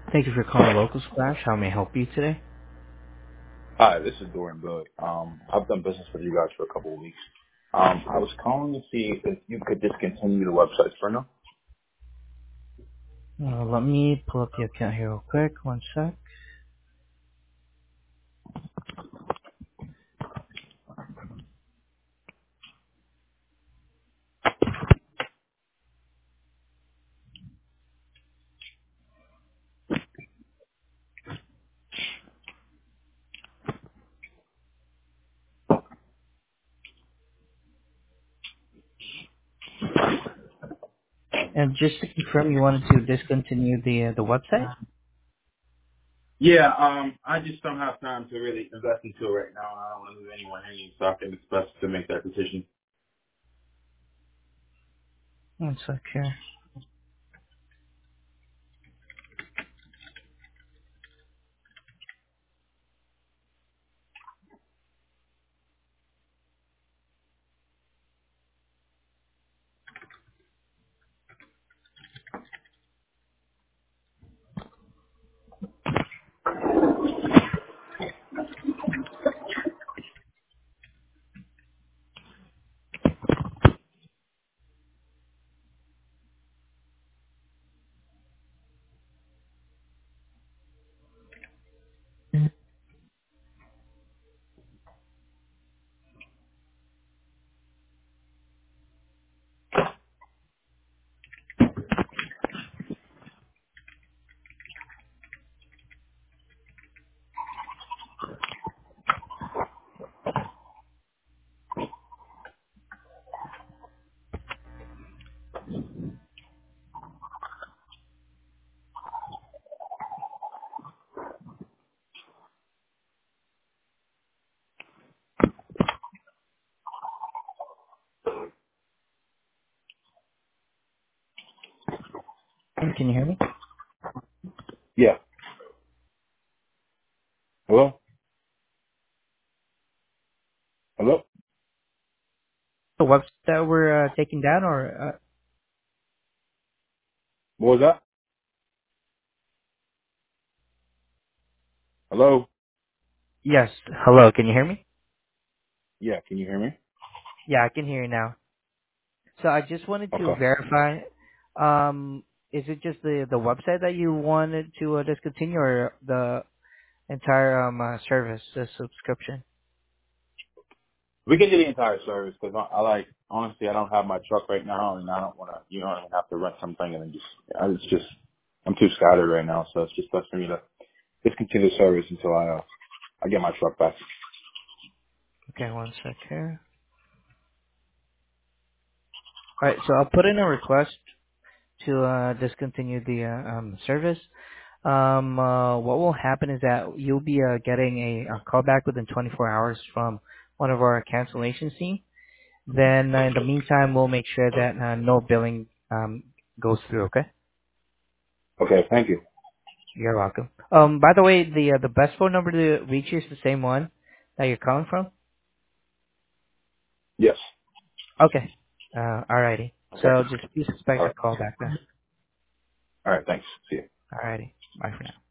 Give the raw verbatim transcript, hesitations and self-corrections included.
Thank you for calling Local Splash. How may I help you today? Hi, this is Dorian Billy. Um, I've done business with you guys for a couple of weeks. Um, I was calling to see if you could discontinue the website for now. Uh, let me pull up the account here real quick. One sec. And just to confirm, you wanted to discontinue the uh, the website? Yeah, um, I just don't have time to really invest into it right now. I don't want to lose anyone hanging, so I think it's best to make that decision. One sec here. Hmm, Can you hear me? Yeah. Hello? Hello? The website that we're uh, taking down, or uh, What was that? Hello? yes. Hello, can you hear me? Yeah, can you hear me? Yeah, I can hear you now. So I just wanted to Okay. verify. Um, is it just the the website that you wanted to uh, discontinue, or the entire um uh, service, the subscription? We can do the entire service because I, I like, honestly, I don't have my truck right now and I don't want to, you know, I have to rent something and then just, I, it's just, I'm too scattered right now, so it's just best for me to discontinue the service until I, uh, I get my truck back. Okay, one sec here. All right, so I'll put in a request to uh, discontinue the uh, um, service. Um, uh, what will happen is that you'll be uh, getting a, a call back within twenty-four hours from one of our cancellation team. Then uh, in the meantime, we'll make sure that uh, no billing um, goes through. Okay, Okay, thank you. you're welcome. Um, by the way, the uh, the best phone number to reach you is the same one that you're calling from. Yes. Okay. Uh, alrighty. Okay. So just please All expect a right. call back then. All right, thanks. See you. Alrighty. Bye for now.